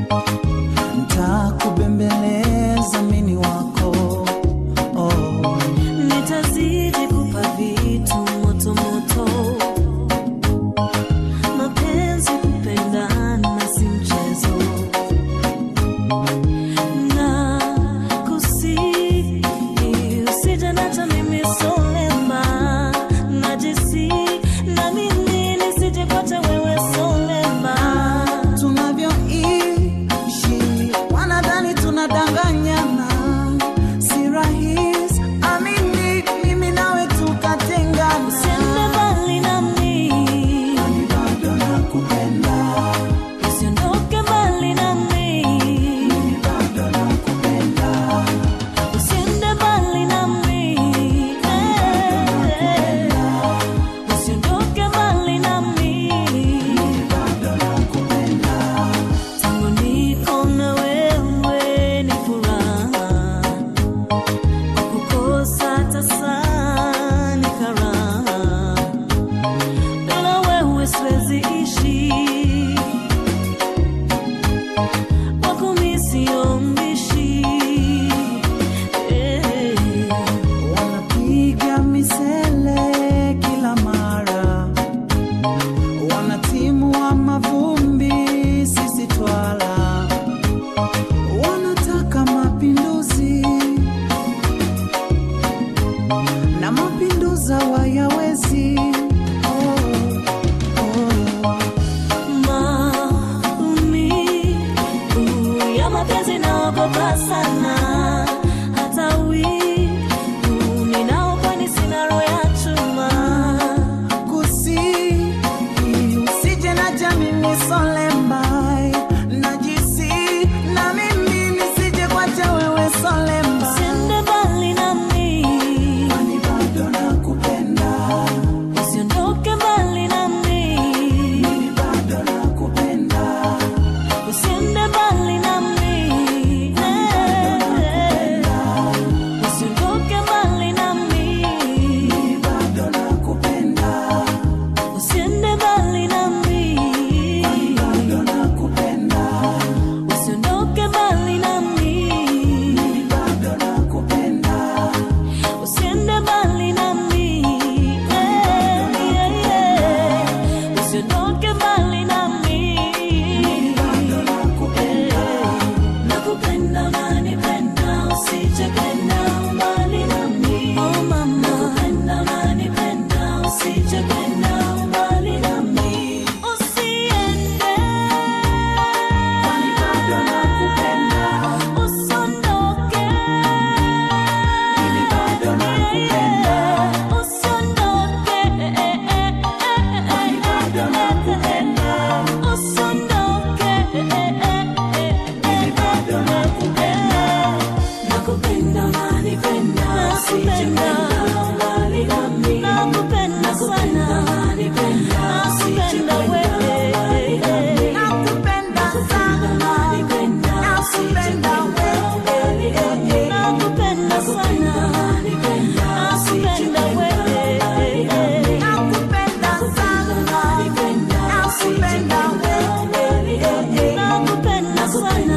Nitakubembeleza mimi wako, oh. Nitazidi kupa vitu moto moto. Mapenzi kupendana si mchezo. Na kusihi usije nacha mimi solema. Najisi na mimi nisije kuacha wewe solema. Tunavyoishi wanadhani tunadanganyana, si rahisi amini mimi nawe tukatengana. Usiende mbali nami, Mimi bado nakupenda. usiondoke mbali nami. Mimi bado nakupenda. Usiende mbali nami, usiondoke mbali nami. Mimi bado nakupenda. Tangu niko na wewe ni furaha, kukosa tasa ni karaha. Bila wewe siwezi ishi, wako mimi sio mbishi. Wanapiga misele kila mara, wanatimua mavumbi sisi twala, wanataka mapinduzi na mapinduza wayawezi. Maumivu ya mapenzi naogopa sana, hata wivu ninaogopa sina roho ya chuma. Kusihi usije nacha mimi solembai, najisi na mimi nisije kuacha wewe solemba. Usiende mbali nami, Mimi bado nakupenda. usiondoke mbali nami. Mimi bado nakupenda. Usiende mbali nami, usiondoke mbali nami. Mimi bado nakupenda. Usiende mbali nami, Bado nakupenda. usiondoke mbali nami. Mimi bado nakupenda. Usiende mbali nami, usiondoke mbali nami. Bado nakupenda. Nakupenda unanipenda, usije kwenda mbali nami. Oh mama, nakupenda unanipenda, usije kwenda mbali nami. Usiende, Bado nakupenda. usiondoke. Mimi bado nakupenda. Usiondoke, Bado nakupenda. usiondoke. Mimi bado nakupenda. Nakupenda unanipenda, usije kwenda mbali nami. Nakupenda sana, nakupenda wewe. Nakupenda sana. Nakupenda wewe. nakupenda sana, nakupenda wewe. Nakupenda sana. Nakupenda sana.